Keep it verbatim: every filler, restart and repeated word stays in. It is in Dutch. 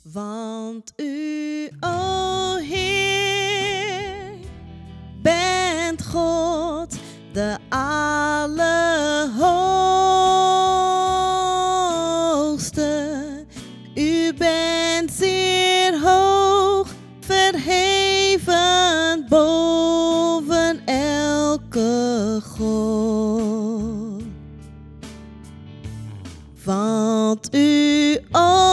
Want u, o Heer, bent God, de Allerhoogste. U bent zeer hoog verheven boven elke God. Want u, o